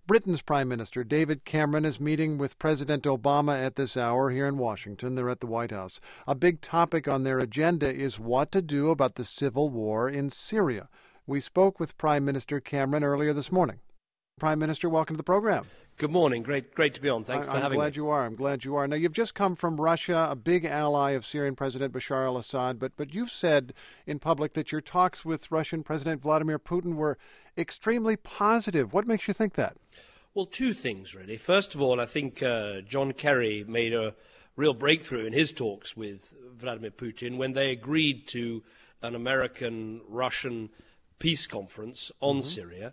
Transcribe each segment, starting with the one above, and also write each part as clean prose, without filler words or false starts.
Britain's Prime Minister, David Cameron, is meeting with President Obama at this hour here in Washington. They're at the White House. A big topic on their agenda is what to do about the civil war in Syria. We spoke with Prime Minister Cameron earlier this morning. Prime Minister, welcome to the program. Good morning. Great to be on. Thanks for having me. I'm glad you are. Now, you've just come from Russia, a big ally of Syrian President Bashar al-Assad, but you've said in public that your talks with Russian President Vladimir Putin were extremely positive. What makes you think that? Well, two things, really. First of all, I think John Kerry made a real breakthrough in his talks with Vladimir Putin when they agreed to an American-Russian peace conference on Syria,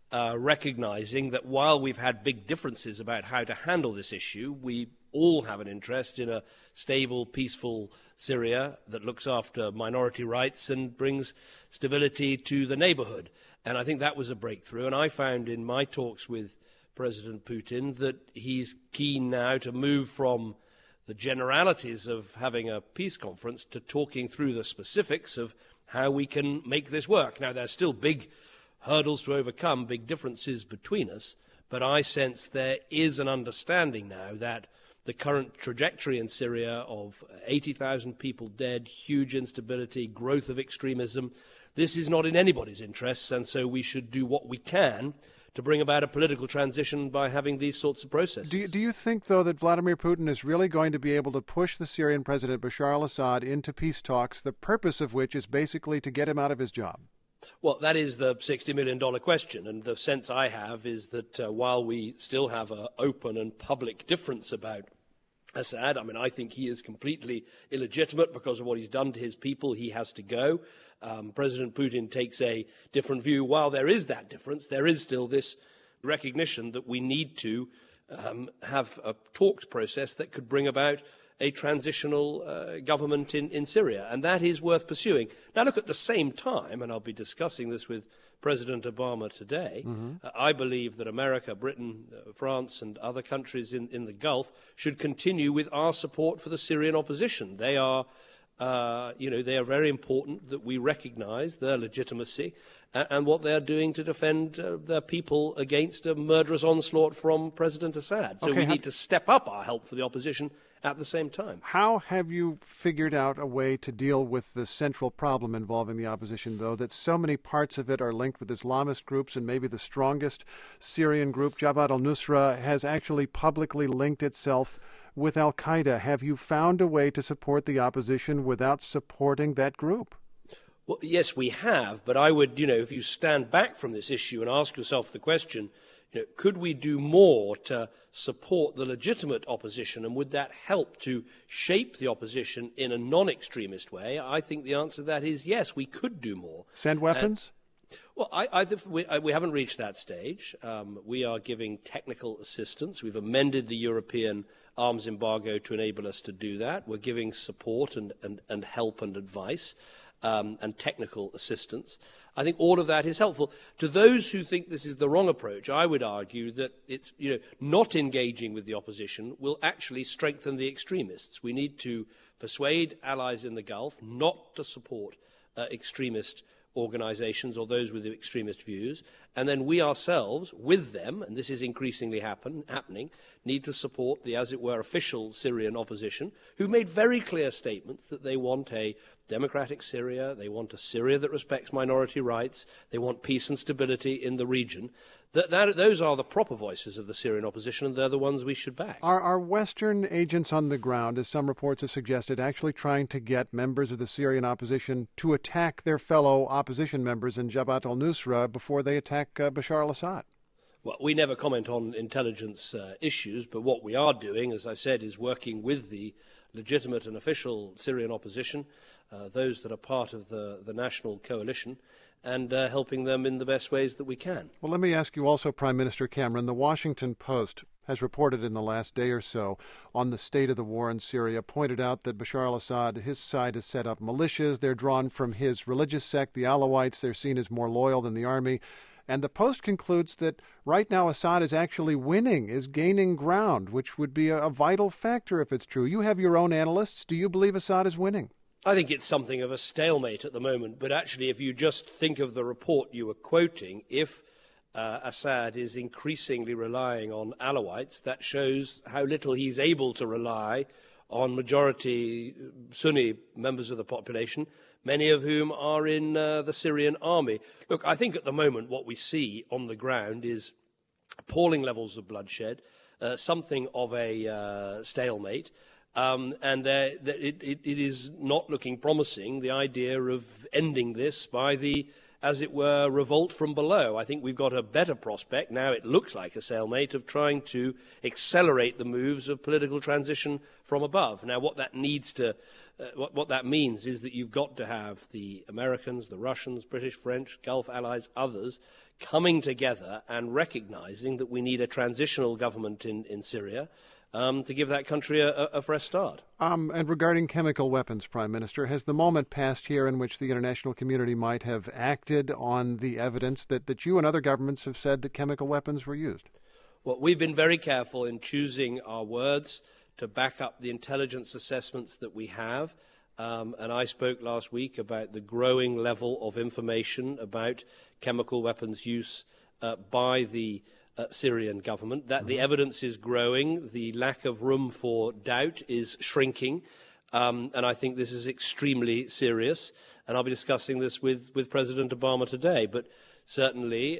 recognizing that while we've had big differences about how to handle this issue, we all have an interest in a stable, peaceful Syria that looks after minority rights and brings stability to the neighborhood. And I think that was a breakthrough. And I found in my talks with President Putin that he's keen now to move from the generalities of having a peace conference to talking through the specifics of how we can make this work. Now, there's still big hurdles to overcome, big differences between us, but I sense there is an understanding now that the current trajectory in Syria of 80,000 people dead, huge instability, growth of extremism, this is not in anybody's interests, and so we should do what we can to bring about a political transition by having these sorts of processes. Do you think, though, that Vladimir Putin is really going to be able to push the Syrian President Bashar al-Assad into peace talks, the purpose of which is basically to get him out of his job? Well, that is the $60 million question, and the sense I have is that while we still have an open and public difference about Assad, I think he is completely illegitimate because of what he's done to his people. He has to go. President Putin takes a different view. While there is that difference, there is still this recognition that we need to have a talks process that could bring about a transitional government in Syria, and that is worth pursuing. Now, look, at the same time, and I'll be discussing this with President Obama today, I believe that America, Britain, France, and other countries in the Gulf should continue with our support for the Syrian opposition. They are, they are very important that we recognize their legitimacy and what they are doing to defend their people against a murderous onslaught from President Assad. So we need to step up our help for the opposition at the same time. How have you figured out a way to deal with the central problem involving the opposition, though, that so many parts of it are linked with Islamist groups, and maybe the strongest Syrian group, Jabhat al-Nusra, has actually publicly linked itself with al-Qaeda? Have you found a way to support the opposition without supporting that group? Well, yes, we have, but I would, if you stand back from this issue and ask yourself the question, could we do more to support the legitimate opposition, and would that help to shape the opposition in a non-extremist way? I think the answer to that is yes, we could do more. Send weapons? Well, we haven't reached that stage. We are giving technical assistance. We've amended the European arms embargo to enable us to do that. We're giving support and help and advice and technical assistance. I think all of that is helpful. To those who think this is the wrong approach, I would argue that it's, not engaging with the opposition will actually strengthen the extremists. We need to persuade allies in the Gulf not to support extremist organizations or those with extremist views, and then we ourselves, with them, and this is increasingly happening, need to support the, as it were, official Syrian opposition, who made very clear statements that they want a democratic Syria, they want a Syria that respects minority rights, they want peace and stability in the region. Those are the proper voices of the Syrian opposition, and they're the ones we should back. Are Western agents on the ground, as some reports have suggested, actually trying to get members of the Syrian opposition to attack their fellow opposition members in Jabhat al-Nusra before they attack Bashar al-Assad? Well, we never comment on intelligence issues, but what we are doing, as I said, is working with the legitimate and official Syrian opposition, those that are part of the national coalition, and helping them in the best ways that we can. Well, let me ask you also, Prime Minister Cameron, the Washington Post has reported in the last day or so on the state of the war in Syria, pointed out that Bashar al-Assad, his side has set up militias. They're drawn from his religious sect, the Alawites. They're seen as more loyal than the army. And the Post concludes that right now Assad is actually winning, is gaining ground, which would be a vital factor if it's true. You have your own analysts. Do you believe Assad is winning? I think it's something of a stalemate at the moment, but actually if you just think of the report you were quoting, if Assad is increasingly relying on Alawites, that shows how little he's able to rely on majority Sunni members of the population, many of whom are in the Syrian army. Look, I think at the moment what we see on the ground is appalling levels of bloodshed, something of a stalemate, and it is not looking promising, the idea of ending this by the, as it were, revolt from below. I think we've got a better prospect, now it looks like a stalemate, of trying to accelerate the moves of political transition from above. Now, what that needs to, what that means is that you've got to have the Americans, the Russians, British, French, Gulf allies, others, coming together and recognizing that we need a transitional government in Syria, to give that country a fresh start. And regarding chemical weapons, Prime Minister, has the moment passed here in which the international community might have acted on the evidence that you and other governments have said that chemical weapons were used? Well, we've been very careful in choosing our words to back up the intelligence assessments that we have. And I spoke last week about the growing level of information about chemical weapons use by the Syrian government, that the evidence is growing, the lack of room for doubt is shrinking, and I think this is extremely serious, and I'll be discussing this with President Obama today, but certainly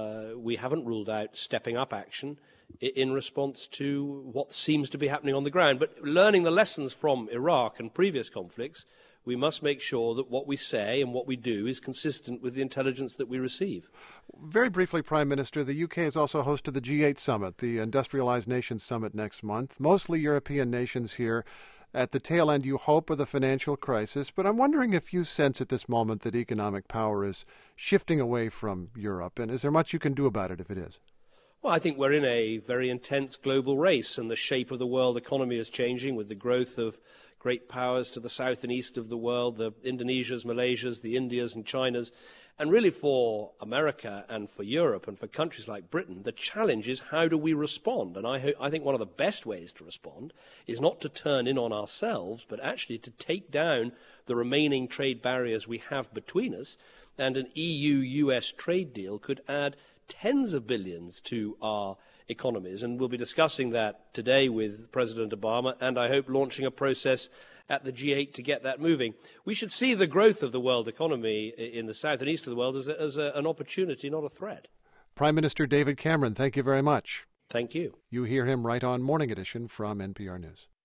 we haven't ruled out stepping up action in response to what seems to be happening on the ground. But learning the lessons from Iraq and previous conflicts, we must make sure that what we say and what we do is consistent with the intelligence that we receive. Very briefly, Prime Minister, the UK is also host to the G8 summit, the Industrialized Nations Summit next month. Mostly European nations here. At the tail end, you hope, of the financial crisis. But I'm wondering if you sense at this moment that economic power is shifting away from Europe. And is there much you can do about it if it is? Well, I think we're in a very intense global race, and the shape of the world economy is changing with the growth of great powers to the south and east of the world, the Indonesias, Malaysias, the Indias and Chinas. And really for America and for Europe and for countries like Britain, the challenge is how do we respond? And I think one of the best ways to respond is not to turn in on ourselves, but actually to take down the remaining trade barriers we have between us. And an EU-US trade deal could add tens of billions to our economies, and we'll be discussing that today with President Obama, and I hope launching a process at the G8 to get that moving. We should see the growth of the world economy in the south and east of the world as an opportunity, not a threat. Prime Minister David Cameron, thank you very much. Thank you. You hear him right on Morning Edition from NPR News.